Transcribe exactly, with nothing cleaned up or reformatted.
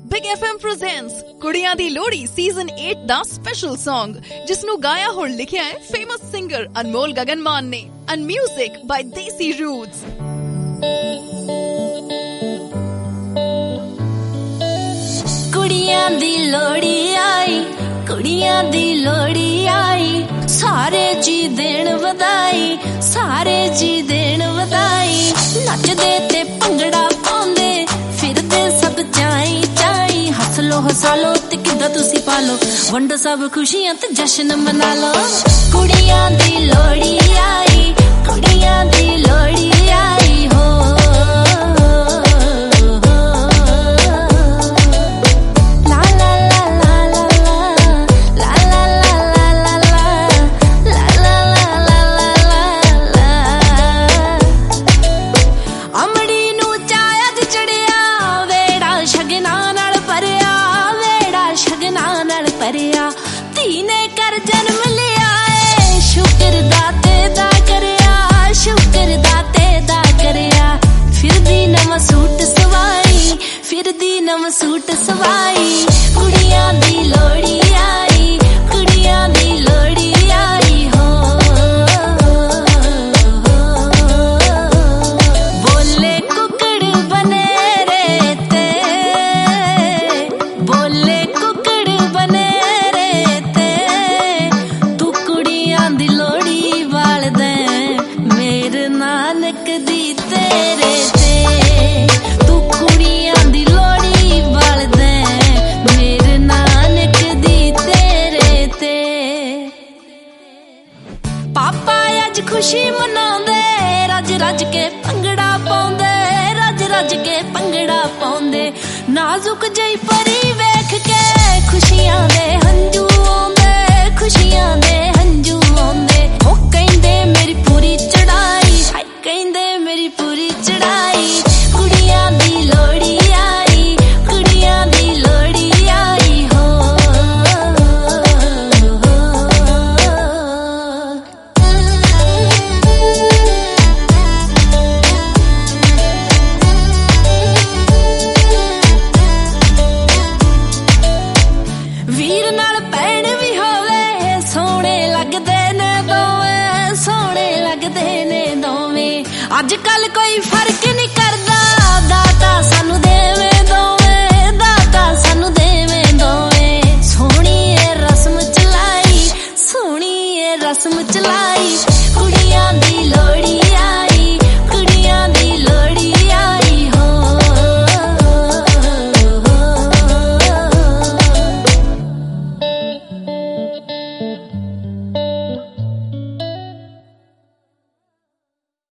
Big F M presents ਕੁੜੀਆਂ ਦੀ Lohri season eight ਦਾ ਸਪੈਸ਼ਲ Song, ਜਿਸ ਨੂੰ ਗਾਇਆ ਹੋਰ ਲਿਖਿਆ ਹੈ ਫੇਮਸ ਸਿੰਗਰ ਅਨਮੋਲ ਗਗਨਮਾਨ ਨੇ and music by Desi Roots. ਕੁੜੀਆਂ ਦੀ ਲੋਹੜੀ ਆਈ, ਕੁੜੀਆਂ ਦੀ ਲੋਹੜੀ ਆਈ, ਸਾਰੇ ਜੀ ਦੇਣ ਵਧਾਈ, ਸਾਰੇ ਜੀ ਦੇਣ ਵਧਾਈ। ਨੱਚਦੇ ਤੇ ਭੰਗੜਾ ਪਾਉਂਦੇ ਫਿਰਦੇ ਸਭ ਚਾਈ ਚਾਈ। ਹੱਸ ਲੋ ਹਸਾ ਲੋ ਤੇ ਕਿੱਦਾਂ ਤੁਸੀਂ ਪਾ ਲੋ, ਵੰਡੋ ਸਭ ਖੁਸ਼ੀਆਂ ਤੇ ਜਸ਼ਨ ਮਨਾ ਲੋ। ਕੁੜੀਆਂ ਦੀ ਲੋਹੜੀ ਆਈ, ਕੁੜੀਆਂ ਦੀ ਲੋਹੜੀ ਆਈ ਹੋ। ਧੀ ਨੇ ਕਰ ਜਨਮ ਲਿਆ ਏ, ਸ਼ੁਕਰ ਦਾਤੇ ਦਾ ਕਰਿਆ, ਸ਼ੁਕਰ ਦਾਤੇ ਦਾ ਕਰਿਆ। ਫਿਰਦੀ ਨਵਾਂ ਸੂਟ ਸਵਾਈ, ਫਿਰਦੀ ਨਵਾਂ ਸੂਟ ਸਵਾਈ। ਕੁੜੀਆਂ ਦੀ ਲੋਹੜੀ ਆਈ, ਕੁੜੀਆਂ ਦੀ ਲੋਹੜੀ ਆਈ ਹੋ। ਬੋਲੇ ਕੁੱਕੜ ਬਨੇਰੇ ਤੇ, ਬੋਲੇ ਨਾਨਕ ਦੀ ਤੇਰੇ ਤੇ, ਤੂੰ ਕੁੜੀਆਂ ਦੀ ਲੋਹੜੀ ਵਾਲਦਾ ਮੇਰੇ ਨਾਨਕ ਦੀ ਤੇਰੇ ਤੇ। ਪਾਪਾ ਅੱਜ ਖੁਸ਼ੀ ਮਨਾਉਂਦੇ, ਰੱਜ ਰੱਜ ਕੇ ਭੰਗੜਾ ਪਾਉਂਦੇ, ਰੱਜ ਰੱਜ ਕੇ ਭੰਗੜਾ ਪਾਉਂਦੇ। ਨਾਜ਼ੁਕ ਜਿਹੀ ਪਰੀ ਵੇਖ ਕੇ ਖੁਸ਼ੀਆਂ ਦੇ